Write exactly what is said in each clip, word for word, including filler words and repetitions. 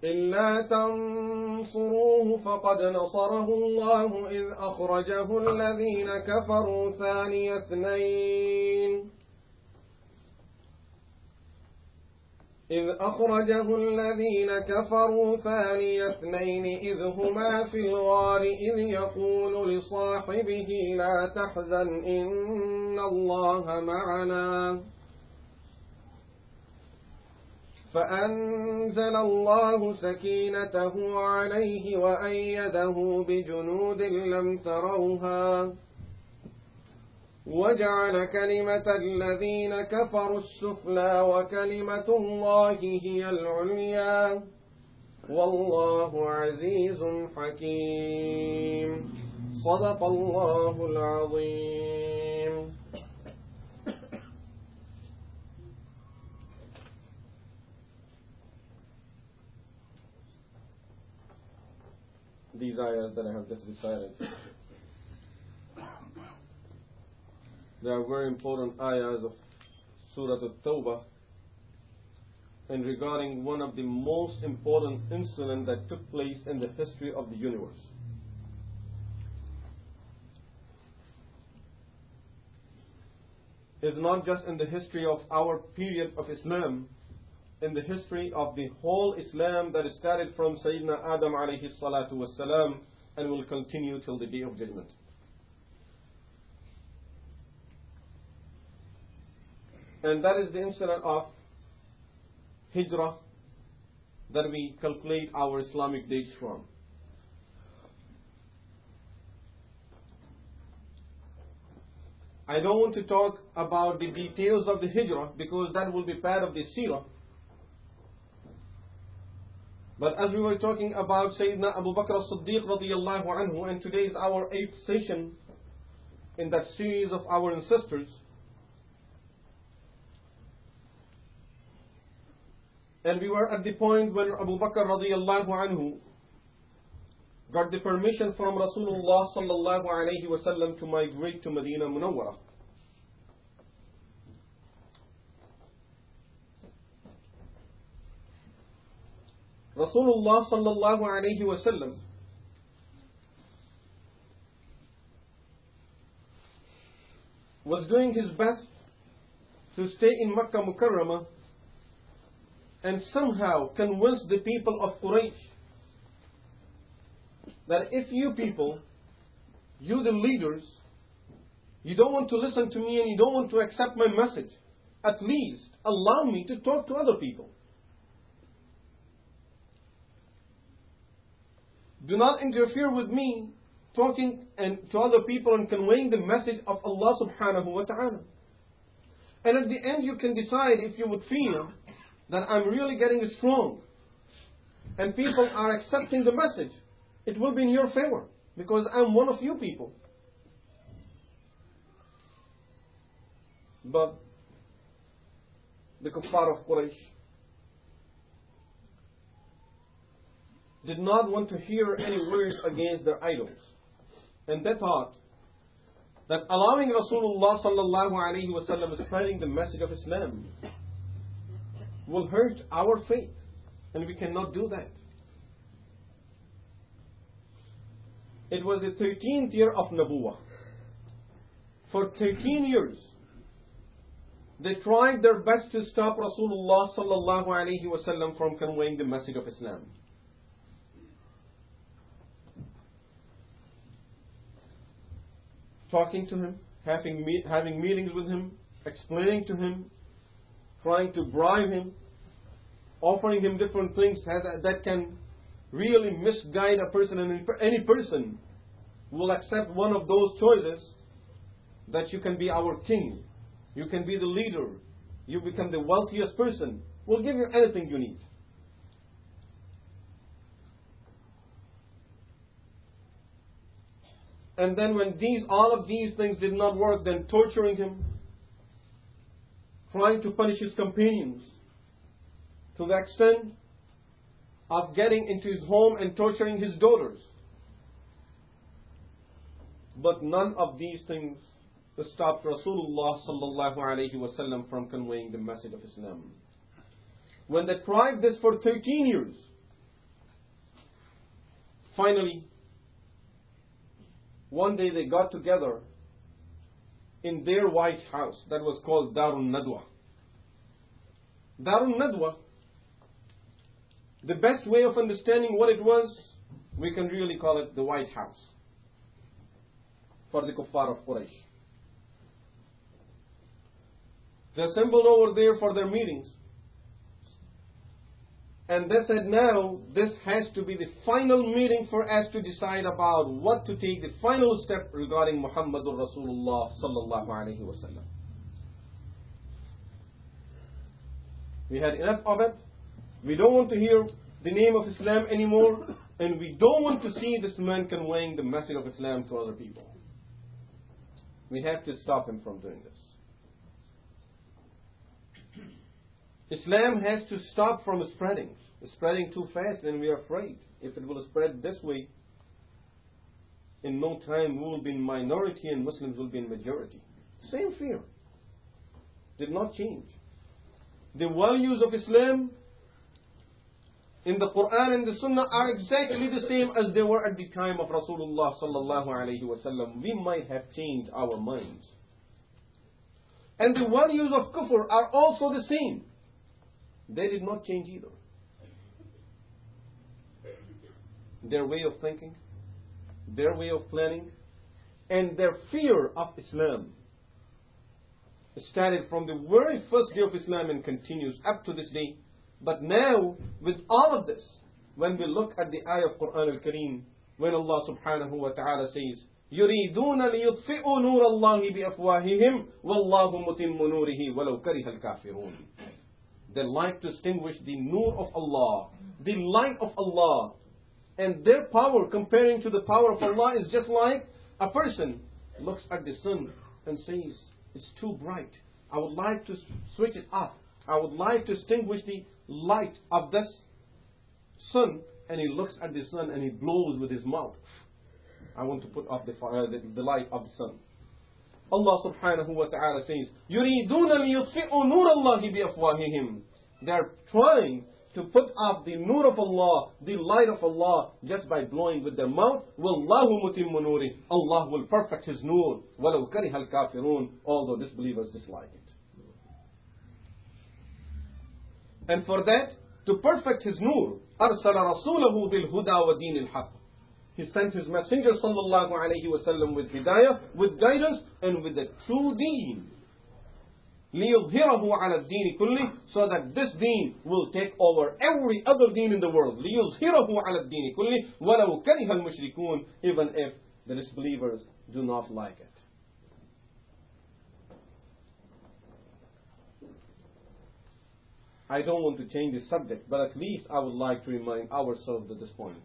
إلا تنصروه فقد نصره الله إذ أخرجه الذين كفروا ثاني اثنين إذ أخرجه الذين كفروا ثاني اثنين إذ هما في الغار إذ يقول لصاحبه لا تحزن إن الله معنا فأنزل الله سكينته عليه وأيده بجنود لم تروها وجعل كلمة الذين كفروا السفلى وكلمة الله هي العليا والله عزيز حكيم صدق الله العظيم. These ayahs that I have just recited, they are very important ayahs of Surah At-Tawbah, and regarding one of the most important incidents that took place in the history of the universe. It's not just in the history of our period of Islam, in the history of the whole Islam that started from Sayyidina Adam alayhi salatu wasalam and will continue till the Day of Judgment. And that is the incident of Hijrah that we calculate our Islamic dates from. I don't want to talk about the details of the Hijrah because that will be part of the Seerah. But as we were talking about Sayyidina Abu Bakr as-Siddiq radiyallahu anhu, and today is our eighth session in that series of our ancestors, and we were at the point when Abu Bakr radiyallahu anhu got the permission from Rasulullah sallallahu alayhi wa sallam to migrate to Medina Munawwara. Rasulullah sallallahu alayhi wa sallam was doing his best to stay in Makkah Mukarramah and somehow convince the people of Quraysh that if you people, you the leaders, you don't want to listen to me and you don't want to accept my message, at least allow me to talk to other people. Do not interfere with me talking and to other people and conveying the message of Allah subhanahu wa ta'ala. And at the end you can decide if you would feel that I'm really getting strong and people are accepting the message. It will be in your favor because I'm one of you people. But the kuffar of Quraysh did not want to hear any words against their idols. And they thought that allowing Rasulullah sallallahu alayhi wa sallam spreading the message of Islam will hurt our faith. And we cannot do that. It was the thirteenth year of Nabuwah. For thirteen years, they tried their best to stop Rasulullah sallallahu alayhi wa sallam from conveying the message of Islam. Talking to him, having, meet, having meetings with him, explaining to him, trying to bribe him, offering him different things that, that can really misguide a person, and any person will accept one of those choices, that you can be our king, you can be the leader, you become the wealthiest person, we'll give you anything you need. And then when these, all of these things did not work, then torturing him, trying to punish his companions, to the extent of getting into his home and torturing his daughters. But none of these things stopped Rasulullah sallallahu alayhi wa sallam from conveying the message of Islam. When they tried this for thirteen years, finally, one day they got together in their White House that was called Darun Nadwa. Darun Nadwa, the best way of understanding what it was, we can really call it the White House for the Kuffar of Quraysh. They assembled over there for their meetings. And they said, now this has to be the final meeting for us to decide about what to take, the final step regarding Muhammadur Rasulullah sallallahu alayhi wa sallam. We had enough of it. We don't want to hear the name of Islam anymore. And we don't want to see this man conveying the message of Islam to other people. We have to stop him from doing this. Islam has to stop from spreading. It's spreading too fast and we are afraid. If it will spread this way, in no time we will be in minority and Muslims will be in majority. Same fear. Did not change. The values of Islam in the Quran and the Sunnah are exactly the same as they were at the time of Rasulullah sallallahu alayhi wa sallam. We might have changed our minds. And the values of kufr are also the same. They did not change either. Their way of thinking, their way of planning, and their fear of Islam started from the very first day of Islam and continues up to this day. But now, with all of this, when we look at the ayah of Quran al-Kareem, when Allah subhanahu wa ta'ala says, يُرِيدُونَ لِيُطْفِئُوا نُورَ اللَّهِ بِأَفْوَاهِهِمْ وَاللَّهُ مُتِمُّ نُورِهِ وَلَوْ كَرِهَ الْكَافِرُونَ. They like to extinguish the nur of Allah, the light of Allah. And their power comparing to the power of Allah is just like a person looks at the sun and says, it's too bright. I would like to switch it off. I would like to extinguish the light of this sun. And he looks at the sun and he blows with his mouth. I want to put off the, fire, the, the light of the sun. Allah subhanahu wa ta'ala says, يُرِيدُونَ لِيُطْفِئُوا نُورَ اللَّهِ بِأَفْوَاهِهِمْ. They are trying to put off the nur of Allah, the light of Allah, just by blowing with their mouth. وَاللَّهُ مُتِمُّ نُورِهِ. Allah will perfect His nur. وَلَوْ كَرِهَ الْكَافِرُونَ. Although disbelievers dislike it. And for that, to perfect His nur, أَرْسَلَ رَسُولَهُ بِالْهُدَى وَدِينِ الْحَقِّ. He sent His messenger sallallahu alayhi wa sallam with hidayah, with guidance, and with the true deen. لِيُظْهِرَهُ عَلَى الدِّينِ كُلِّهِ. So that this deen will take over every other deen in the world. لِيُظْهِرَهُ عَلى الدِّينِ كُلِّهِ وَلَوْ كَرِهَ الْمُشْرِكُونَ. Even if the disbelievers do not like it. I don't want to change the subject, but at least I would like to remind ourselves at this point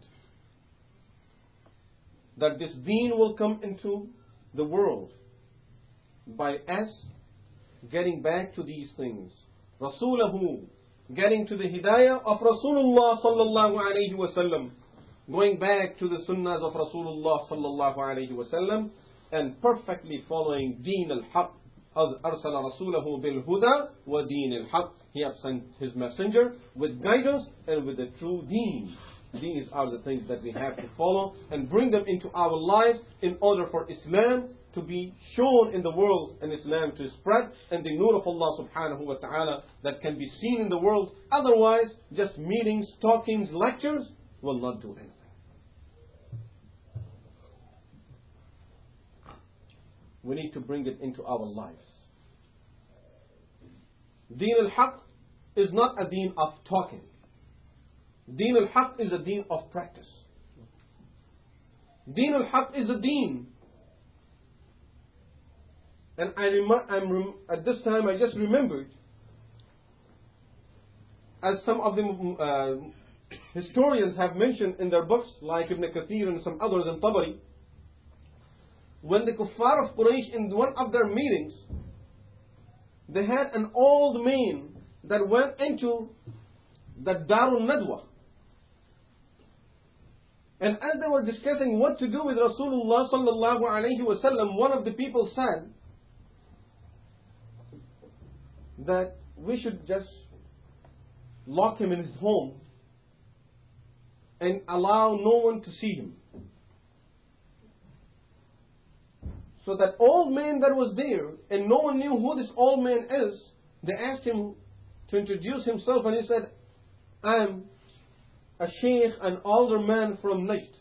that this deen will come into the world by us getting back to these things. Rasulahu, getting to the hidayah of Rasulullah sallallahu alayhi wa sallam, going back to the sunnahs of Rasulullah sallallahu alayhi wa sallam, and perfectly following deen al-haq. أَرْسَلَ رَسُولَهُ بِالْهُدَى وَدِينِ الْحَقِّ. He has sent His messenger with guidance and with the true deen. These are the things that we have to follow and bring them into our lives in order for Islam to be shown in the world and Islam to spread and the nur of Allah subhanahu wa ta'ala that can be seen in the world. Otherwise, just meetings, talkings, lectures will not do anything. We need to bring it into our lives. Deen al-Haq is not a deen of talking. Deen al-Haq is a deen of practice. Deen al-Haq is a deen. And I rem- I'm rem- at this time I just remembered, as some of the uh, historians have mentioned in their books, like Ibn Kathir and some others in Tabari, when the Kuffar of Quraysh in one of their meetings, they had an old man that went into the Darun Nadwa. And as they were discussing what to do with Rasulullah sallallahu alayhi wa sallam, one of the people said that we should just lock him in his home and allow no one to see him. So that old man that was there, and no one knew who this old man is, they asked him to introduce himself, and he said, I'm a sheikh, an older man from Najd.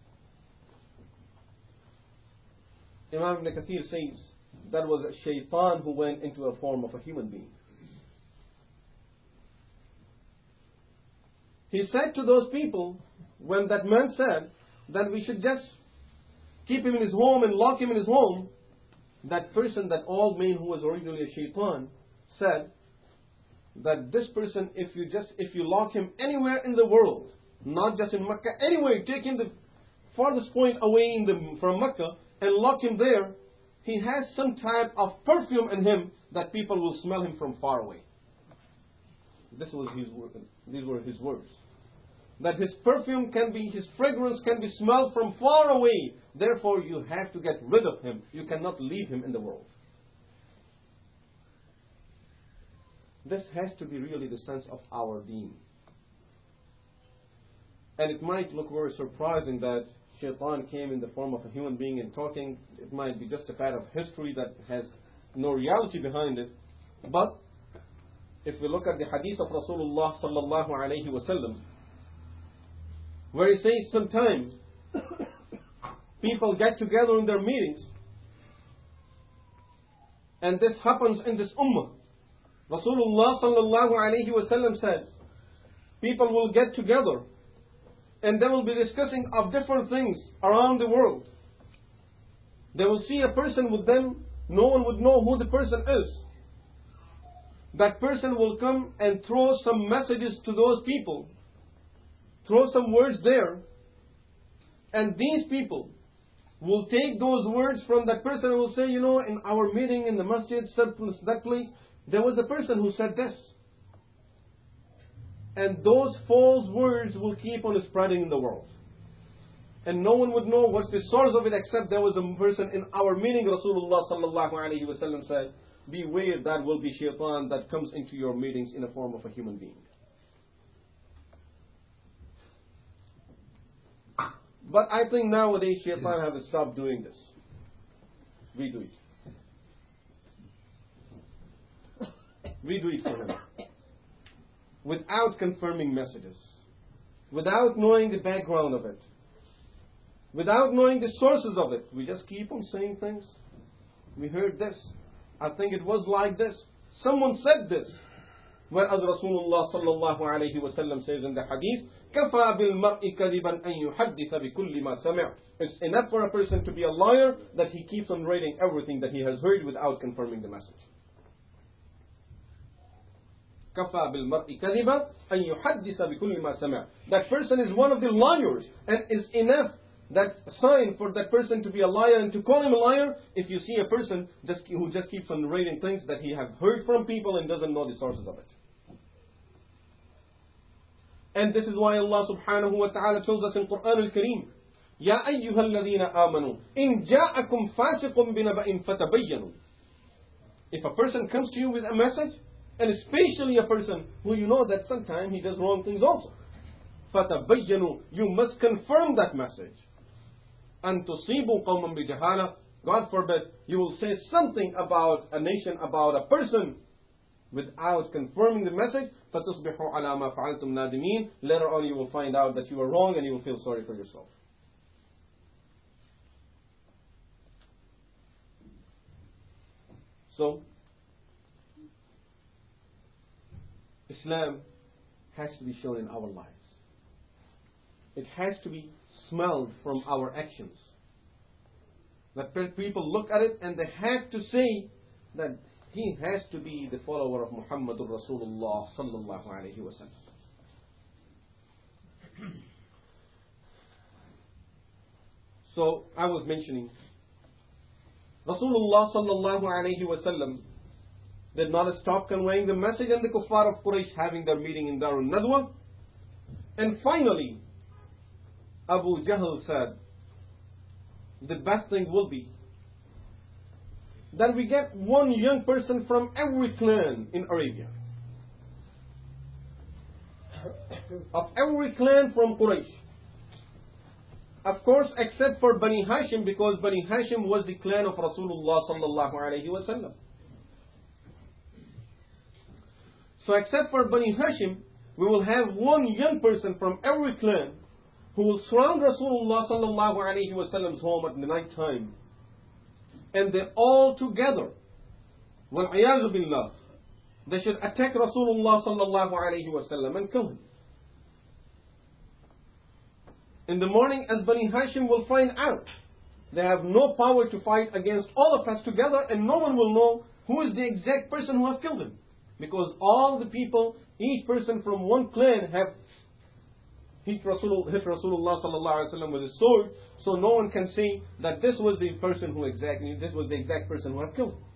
Imam Ibn Kathir says that was a shaitan who went into a form of a human being. He said to those people, when that man said that we should just keep him in his home and lock him in his home, that person, that old man who was originally a shaitan, said that this person, if you just if you lock him anywhere in the world, not just in Mecca, anywhere, take him the farthest point away in the, from Mecca and lock him there, he has some type of perfume in him that people will smell him from far away. This was his word. These were his words. That his perfume can be, his fragrance can be smelled from far away. Therefore, you have to get rid of him. You cannot leave him in the world. This has to be really the sense of our deen. And it might look very surprising that Shaitan came in the form of a human being and talking. It might be just a part of history that has no reality behind it. But if we look at the hadith of Rasulullah sallallahu alayhi wa sallam, where he says sometimes people get together in their meetings, and this happens in this ummah. Rasulullah sallallahu alayhi wa sallam said, people will get together and they will be discussing of different things around the world. They will see a person with them, no one would know who the person is. That person will come and throw some messages to those people, throw some words there, and these people will take those words from that person and will say, you know, in our meeting in the masjid, that place, there was a person who said this. And those false words will keep on spreading in the world. And no one would know what's the source of it except there was a person in our meeting. Rasulullah sallallahu alayhi wa sallam said, beware, that will be shaitan that comes into your meetings in the form of a human being. But I think nowadays shaitan have stopped doing this. We do it. We do it for him. Without confirming messages. Without knowing the background of it. Without knowing the sources of it. We just keep on saying things. We heard this. I think it was like this. Someone said this. Whereas Rasulullah sallallahu alayhi wa sallam says in the hadith, كَفَى بِالْمَرْءِ كَذِبًا أَن يُحَدِّثَ بِكُلِّ مَا سَمِعَ. It's enough for a person to be a liar that he keeps on writing everything that he has heard without confirming the message. كَفَى بِالْمَرْءِ كَذِبًا أَن يُحَدِّثَ بِكُلِّ مَا سَمِعَ. That person is one of the liars, and is enough that sign for that person to be a liar and to call him a liar if you see a person just, who just keeps on writing things that he has heard from people and doesn't know the sources of it. And this is why Allah subhanahu wa ta'ala tells us in Quran al-Kareem, يَا أَيُّهَا الَّذِينَ آمَنُوا إِن جَاءَكُمْ فَاسِقٌ بِنَبَإٍ فَتَبَيَّنُوا. If a person comes to you with a message, and especially a person who you know that sometimes he does wrong things also, فَتَبَيَّنُوا, you must confirm that message. أَن تُصِيبُوا قَوْمًا بِجَهَالَةٍ, God forbid, you will say something about a nation, about a person, without confirming the message, فَتُصْبِحُوا عَلَى مَا فَعَلْتُمْ نَادِمِينَ. Later on you will find out that you were wrong and you will feel sorry for yourself. So, Islam has to be shown in our lives. It has to be smelled from our actions. That people look at it and they have to say that he has to be the follower of Muhammadur Rasulullah sallallahu alayhi wa sallam. So I was mentioning Rasulullah sallallahu alayhi wa sallam did not stop conveying the message, and the kuffar of Quraysh having their meeting in Darul Nadwa. And finally Abu Jahl said, the best thing will be that we get one young person from every clan in Arabia. Of every clan from Quraysh, Of course, except for Bani Hashim, because Bani Hashim was the clan of Rasulullah sallallahu alayhi wa sallam. So except for Bani Hashim, we will have one young person from every clan who will surround Rasulullah sallallahu alayhi wa sallam's home at the night time. And they all together, wal-'iyāzu billah, they should attack Rasulullah sallallahu alayhi wa sallam and kill him. In the morning, as Bani Hashim will find out, they have no power to fight against all of us together, and no one will know who is the exact person who has killed him. Because all the people, each person from one clan have hit, Rasul, hit Rasulullah sallallahu alaihi wasallam with his sword, so no one can say that this was the person who exactly, this was the exact person who has killed him.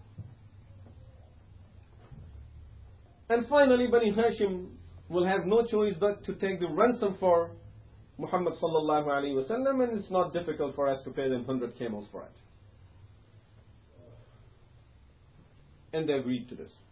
And finally, Bani Hashim will have no choice but to take the ransom for Muhammad sallallahu alaihi wasallam, and it's not difficult for us to pay them one hundred camels for it. And they agreed to this.